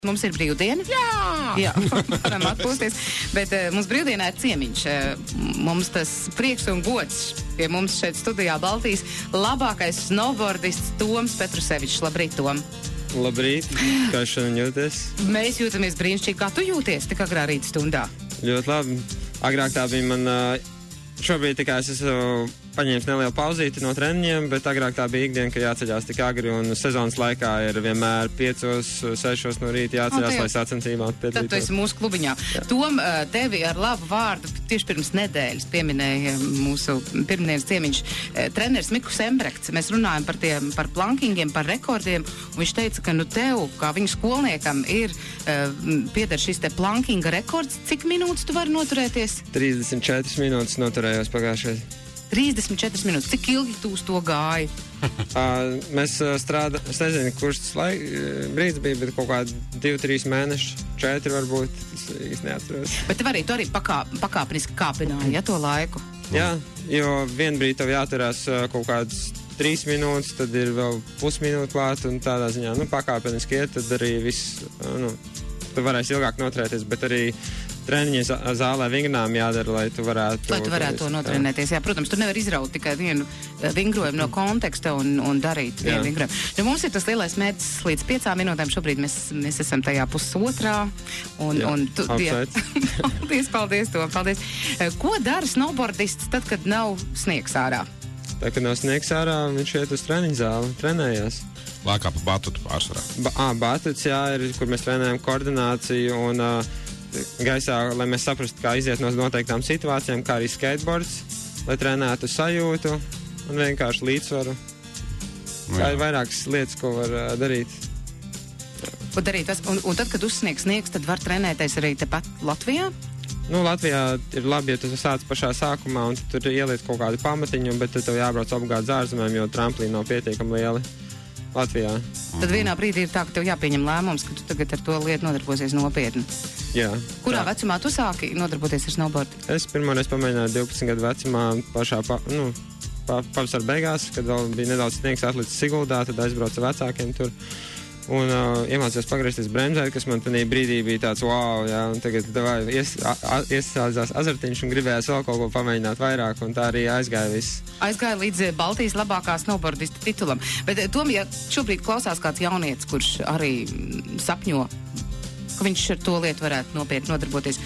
Mums ir brīvdiena. Jā, varam atpūsties. Bet mums brīvdienā ir ciemiņš. Mums tas prieks un gods pie mums šeit studijā Baltijas labākais snowboardists Toms Petrusevičs. Labrīt, Tom! Labrīt, kā šodien jūties? Mēs jūtamies brīnišķīgi. Kā tu jūties tik agrā rīta stundā? Ļoti labi. Agrāk tā bija man... Šobrīd tikai es esmu paņēmis nelielu pauzīti no treniņiem, bet agrāk tā bija ikdiena, ka jāceļās tik agri, un sezonas laikā ir vienmēr 5-6 no rīta jāceļās, lai sacensībām piedalītos. Tad tu esi mūsu klubiņā. Tom, tevi ar labu vārdu tieši pirms nedēļas pieminēja mūsu pirmdienas ciemiņš treneris Mikus Embrekts. Mēs runājam par plankingiem, par rekordiem, un viņš teica, ka tev, kā viņu skolniekam, ir pieder šis te plankinga rekords. Cik minūtes tu vari noturēties? 34 minūtes noturējos pagājušajā. 34 minūtes. Cik ilgi tu uz to gāji? Mēs strādājam, es nezinu, kurš tas brīdis bija, bet kaut kādi 2-3 mēneši, 4 varbūt, es īsti neatceros. Bet tu arī pakāpeniski kāpināji, ja, to laiku? Jā, jo vienbrīd tev jāturās kaut kādas 3 minūtes, tad ir vēl pusminūte klāt, un tādā ziņā, pakāpeniski iet, tad arī viss, tu varēsi ilgāk noturēties, bet arī treniņi zālē vingrinām jādara, lai tu varētu... Lai tu varētu to notrenēties, jā. Protams, tu nevar izraut tikai vienu vingrojumu no konteksta un darīt vienu vingrojumu. Mums ir tas lielais mērķis līdz 5 minūtēm. Šobrīd mēs esam tajā pusotrā. Paldies, to. Paldies. Ko dara snowboardists tad, kad nav sniegs ārā? Tad, kad nav sniegs ārā, viņš iet uz treniņu zāli, trenējās. Lēkā pa batutu pārsvarā. Batuts, jā, ir, kur mēs trenējam koordināciju un... gaisā, lai mēs saprastu, kā iziet no noteiktām situācijām, kā arī skateboards, lai trenētu sajūtu un vienkārši līdzsvaru. Tā ir vairākas lietas, ko var darīt. Ko darīt? Un tad, kad uzsniegs sniegs, tad var trenēties arī tepat Latvijā? Latvijā ir labi, ja tu sāc pašā sākumā un tur ieliec kaut kādu pamatiņu, bet tad tev jābrauc obligāti uz ārzemēm, jo tramplīni nav pietiekami lieli Latvijā. Tad vienā brīdī ir tā, ka tev jāpieņem lēmums, ka tu tagad ar to lietu nodarbosies nopietni. Jā. Kurā vecumā tu sāki nodarboties ar snowboardu? Es pirmoreiz pamēģināju 12 gadu vecumā pašā pavasara beigās, kad vēl bija nedaudz sniegs atlicis Siguldā, tad aizbraucu vecākiem tur. Un iemācījos pagriezties bremzē, kas man tajā brīdī bija tāds wow, jā, un tagad iesādzās azartiņš un gribējās vēl kaut ko pamēģināt vairāk, un tā arī aizgāja viss. Aizgāja līdz Baltijas labākā snowboardista titulam. Bet, Tom, ja šobrīd klausās kāds jaunietis, kurš arī sapņo, ka viņš ar to lietu varētu nopietni nodarboties,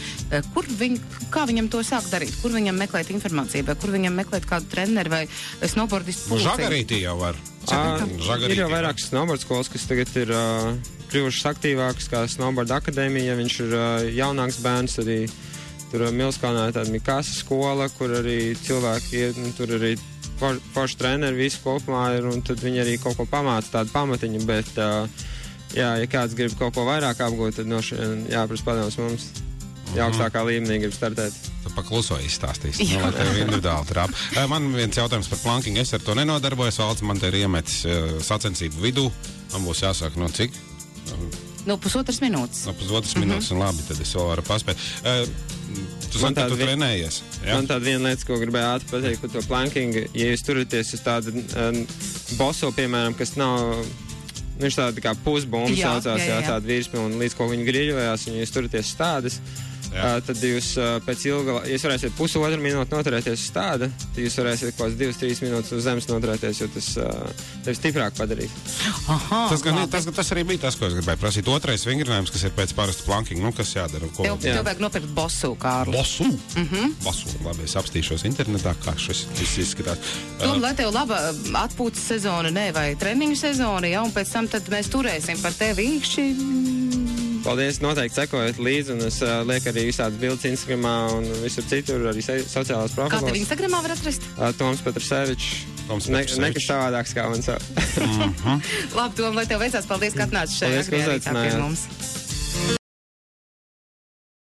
kā viņam to sāk darīt? Kur viņam meklēt informāciju, vai kur viņam meklēt kādu treneri vai snowboardistu pulci? Žagarītī jau var. Ir jau vairākas snowboard skolas, kas tagad ir kļuvušas aktīvākas, kā Snowboard akadēmija, ja viņš ir jaunāks bērns, arī tur Milskalnā tāda Mikasa skola, kur arī cilvēki ir, tur arī forši treneri visi kopumā ir, un tad viņi arī kaut ko pamāca tādu pamatiņu, bet, ja kāds grib kaut ko vairāk apgūt, tad no šeit jāprasa padoms mums. Ja augstākā līmenī grib startēt. Tu pakluso izstāstīs, lai tev individuāli trāp. Man viens jautājums par plankingu. Es ar to nenodarbojos. Valds man te ir iemetis sacensību vidū. Man būs jāsāk no cik? No pusotras minūtes. No pusotras minūtes, un labi, tad es vēl varu paspēt. Tu saki, ka tu trenējies. Ja? Man tāda viena lieta, ko gribēju ātri pateikt par to plankingu. Ja jūs turaties uz tādu boso, piemēram, kas nav... Viņš tāda kā pusbumba saucās, tāda vīrspilna, līdz ko viņi griļojās, un jūs turaties stādes. Tad jūs pēc ilga, jūs varēsiet pusotru minūti noturēties uz stāda, tad jūs varēsiet kaut kāds 2-3 minūtes uz zemes noturēties, jo tas tevi stiprāk padarīs. Tas arī bija tas, ko es gribēju prasīt. Otrais vingrinājums, kas ir pēc parastu plankingu, kas jādara? Tev vajag nopirkt bosu, Kārli. Bosu? Bosu. Labi, es apstīšos internetā, kā šis izskatās. Tom, lai tev laba atpūtas sezona, vai treniņu sezona, un pēc tam tad mēs turēsim par tevi īkšķi. Paldies, noteikti sekojiet līdzi, un es lieku arī visādas bildes Instagramā un visur citur, arī sociālās profilos. Kā tev Instagramā var atrast? Toms Petrusevičs. Nekas savādāks kā man savu. Labi, Tom, lai tev veicās. Paldies, ka atnāci šajā agrā rītā pie mums.